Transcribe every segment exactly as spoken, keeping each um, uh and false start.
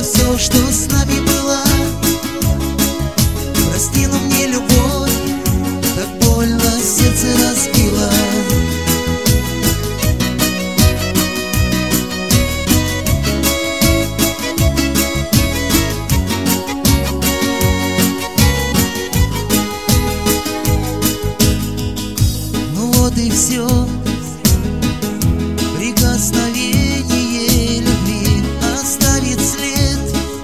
за все, что с нами было. Прости, но мне любовь так больно сердце разбила. Ну вот и все, прикосновение любви оставит след,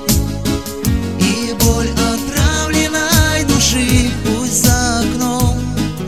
и боль отравленной души пусть за окном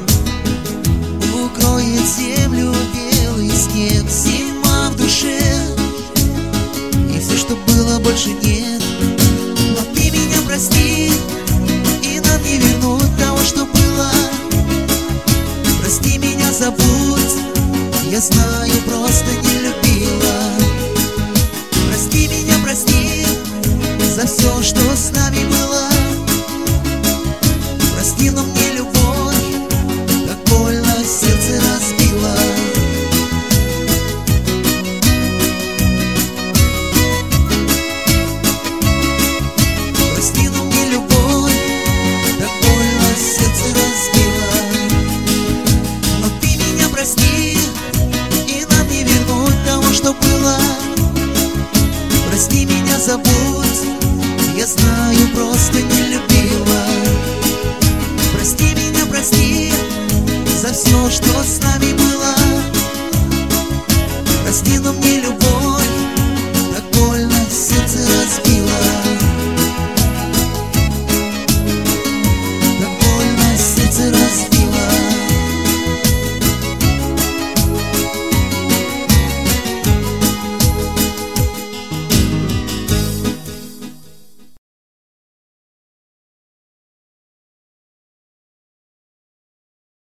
укроет землю белый снег. Зима в душе, и все, что было, больше нет. Но ты меня прости, и нам не вернуть того, что было. Прости меня, забудь, я знаю, просто не любила. Прости меня, прости за все, что с нами было. Прости, но мне любовь так больно сердце разбила. Прости, но мне любовь так больно сердце разбила. Но ты меня прости, и нам не вернуть того, что было. Прости меня, забудь,